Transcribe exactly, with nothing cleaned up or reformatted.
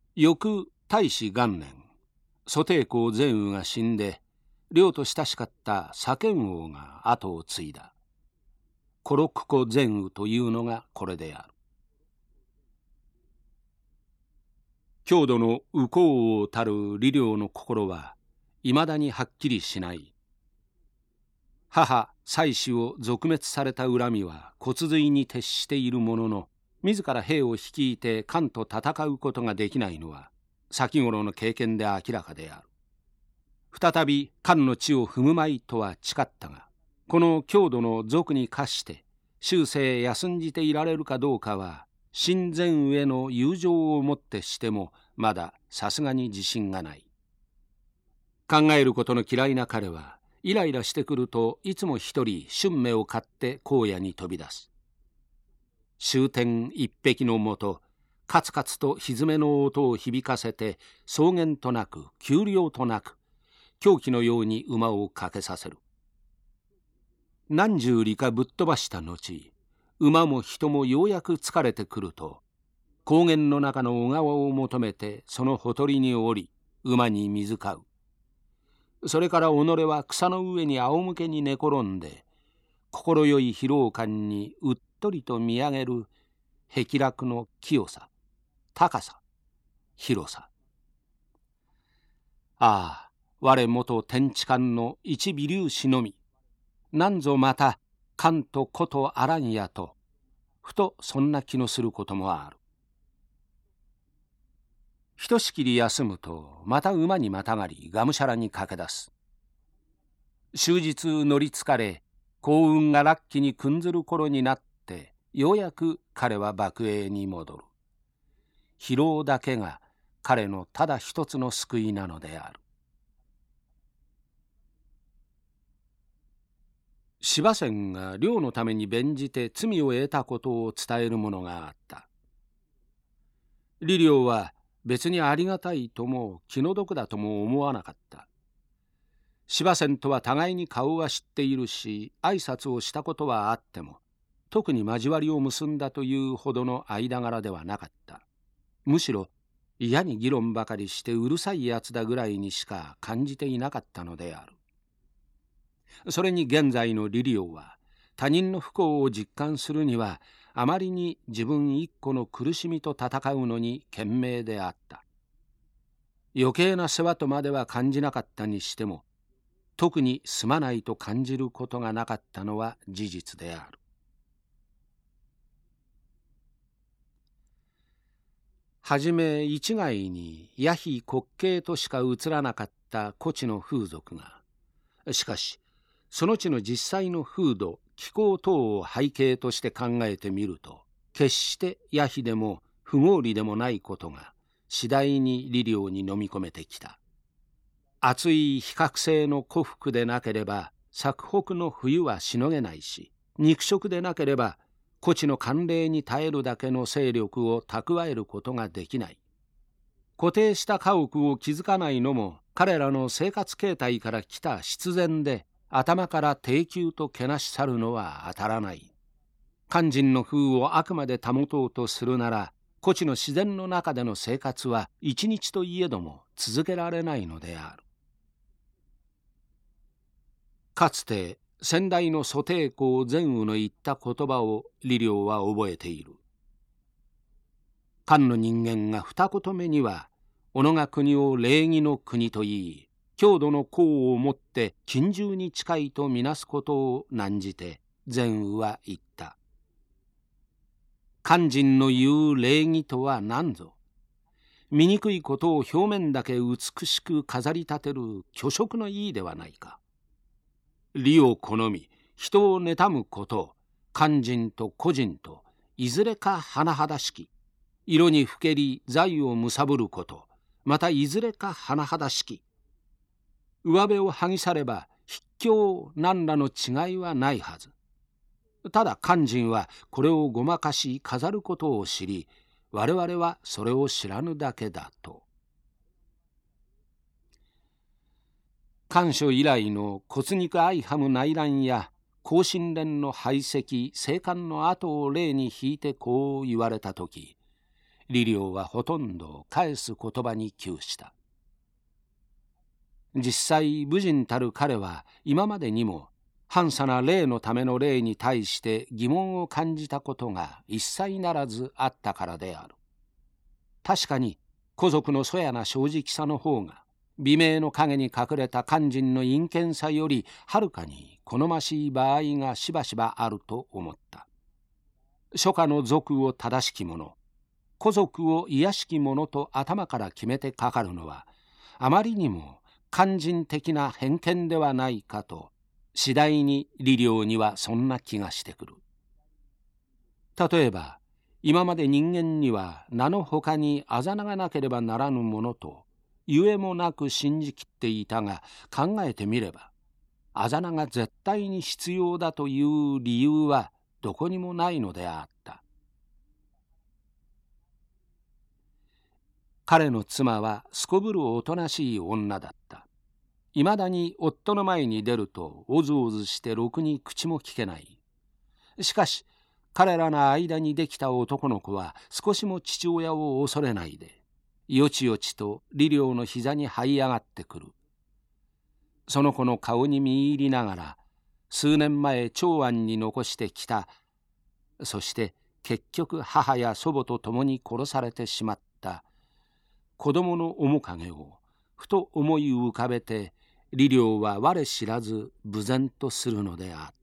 翌太子元年、蘇貞公善雨が死んで、領と親しかった左賢王が後を継いだ。五六子善雨というのがこれである。郷土の右皇王たる李陵の心はいまだにはっきりしない。母妻子を賊滅された恨みは骨髄に徹しているものの、自ら兵を率いて漢と戦うことができないのは先頃の経験で明らかである。再び漢の地を踏むまいとは誓ったが、この郷土の賊に課して終生休んじていられるかどうかは、親善雨への友情をもってしてもまださすがに自信がない。考えることの嫌いな彼は、イライラしてくるといつも一人春芽を買って荒野に飛び出す。終点一匹のもと、カツカツと蹄の音を響かせて、草原となく丘陵となく狂気のように馬を駆けさせる。何十里かぶっ飛ばした後、馬も人もようやく疲れてくると、高原の中の小川を求めてそのほとりに降り、馬に水かう。それから己は草の上に仰向けに寝転んで、心よい疲労感にうっとりと見上げる碧落の清さ、高さ、広さ。ああ、我元天地間の一微粒子のみ、なんぞまた漢と古とあらんやと、ふとそんな気のすることもある。ひとしきり休むと、また馬にまたがり、がむしゃらに駆け出す。終日乗り疲れ、幸運がラッキに訓ずる頃になって、ようやく彼は幕営に戻る。疲労だけが彼のただ一つの救いなのである。司馬遷が領のために弁じて罪を得たことを伝えるものがあった。李陵は別にありがたいとも気の毒だとも思わなかった。司馬遷とは互いに顔は知っているし、挨拶をしたことはあっても、特に交わりを結んだというほどの間柄ではなかった。むしろ嫌に議論ばかりしてうるさいやつだぐらいにしか感じていなかったのである。それに現在の李陵は、他人の不幸を実感するにはあまりに自分一個の苦しみと戦うのに懸命であった。余計な世話とまでは感じなかったにしても、特にすまないと感じることがなかったのは事実である。はじめ一概に野非滑稽としか映らなかった古地の風俗が、しかしその地の実際の風土気候等を背景として考えてみると、決して野非でも不合理でもないことが次第に李陵に飲み込めてきた。暑い比較性の古服でなければ朔北の冬はしのげないし、肉食でなければ古地の寒冷に耐えるだけの勢力を蓄えることができない。固定した家屋を築かないのも彼らの生活形態から来た必然で、頭から低級とけなし去るのは当たらない。肝心の風をあくまで保とうとするなら、古地の自然の中での生活は一日といえども続けられないのである。かつて先代の蘇貞公善雨の言った言葉を李陵は覚えている。漢の人間が二言目には、己が国を礼儀の国と言い、郷土の功をもって近従に近いとみなすことを難じて善雨は言った。肝心の言う礼儀とは何ぞ。醜いことを表面だけ美しく飾り立てる虚飾のいいではないか。利を好み人を妬むこと、肝心と個人といずれか甚だしき、色にふけり財をむさぶること、またいずれか甚だしき。上辺を剥ぎ去れば筆境何らの違いはないはず。ただ肝心はこれをごまかし飾ることを知り、我々はそれを知らぬだけだと。漢書以来の骨肉相はむ内乱や庚申連の排斥生還の後を例に引いてこう言われたとき、 リリオはほとんど返す言葉に窮した。実際武人たる彼は今までにも半さな霊のための霊に対して疑問を感じたことが一切ならずあったからである。確かに古族のそやな正直さの方が美名の陰に隠れた肝心の陰険さよりはるかに好ましい場合がしばしばあると思った。初夏の俗を正しきもの、古族を癒しきものと頭から決めてかかるのはあまりにも肝心的な偏見ではないかと、次第にリリオにはそんな気がしてくる。例えば今まで人間には名のほかにあざながなければならぬものとゆえもなく信じきっていたが、考えてみればあざなが絶対に必要だという理由はどこにもないのであった。彼の妻はすこぶるおとなしい女だった。いまだに夫の前に出るとおずおずしてろくに口も聞けない。しかし彼らの間にできた男の子は少しも父親を恐れないで、よちよちとリリオの膝に這い上がってくる。その子の顔に見入りながら、数年前長安に残してきた、そして結局母や祖母と共に殺されてしまった子供の面影をふと思い浮かべて、リリオは我知らず無然とするのであった。